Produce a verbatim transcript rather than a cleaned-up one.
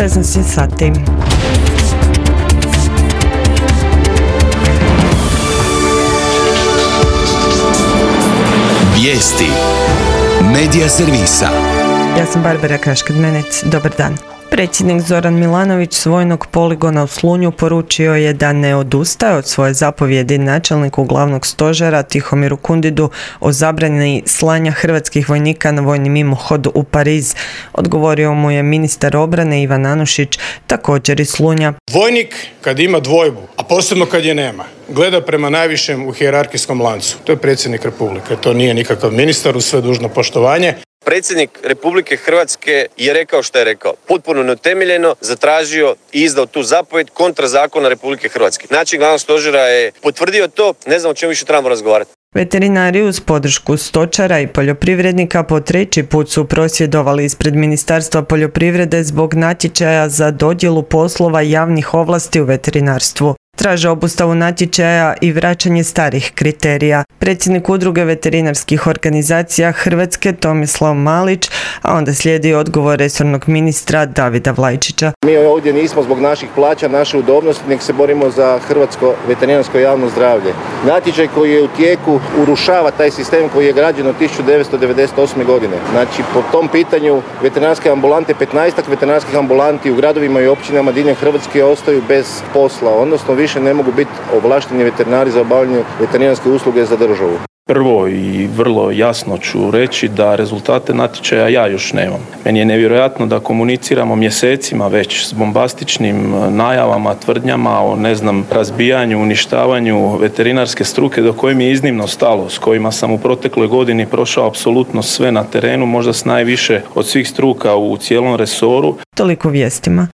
šesnaest sati. Vijesti Medija servisa. Ja sam Barbara Kaškad-Menec. Dobar dan. Predsjednik Zoran Milanović s vojnog poligona u Slunju poručio je da ne odustaje od svoje zapovjedi načelniku glavnog stožera Tihomiru Kundidu o zabrani slanja hrvatskih vojnika na vojni mimohod u Pariz. Odgovorio mu je ministar obrane Ivan Anušić, također iz Slunja. Vojnik kad ima dvojbu, a posebno kad je nema, gleda prema najvišem u hijerarhijskom lancu. To je predsjednik Republike, to nije nikakav ministar, uz sve dužno poštovanje. Predsjednik Republike Hrvatske je rekao što je rekao. Potpuno neutemeljeno zatražio i izdao tu zapovjed kontra zakona Republike Hrvatske. Način glavnog stožera je potvrdio to, ne znam o čemu više trebamo razgovarati. Veterinari uz podršku stočara i poljoprivrednika po treći put su prosvjedovali ispred Ministarstva poljoprivrede zbog natječaja za dodjelu poslova javnih ovlasti u veterinarstvu. Traže obustavu natječaja i vraćanje starih kriterija. Predsjednik Udruge veterinarskih organizacija Hrvatske Tomislav Malić, a onda slijedi odgovor resornog ministra Davida Vlajčića. Mi ovdje nismo zbog naših plaća, naše udobnosti, nek se borimo za hrvatsko veterinarsko javno zdravlje. Natječaj koji je u tijeku urušava taj sistem koji je građen od tisuću devetsto devedeset osme. godine. Znači, po tom pitanju veterinarske ambulante, petnaestak veterinarskih ambulanti u gradovima i općinama diljem Hrvatske ostaju bez posla, odnosno više ne mogu biti ovlašteni veterinari za obavljanje veterinarske usluge za državu. Prvo i vrlo jasno ću reći da rezultate natječaja ja još nemam. Meni je nevjerojatno da komuniciramo mjesecima već s bombastičnim najavama, tvrdnjama o, ne znam, razbijanju, uništavanju veterinarske struke do koje mi je iznimno stalo, s kojima sam u protekloj godini prošao apsolutno sve na terenu, možda s najviše od svih struka u cijelom resoru. Toliko vijestima.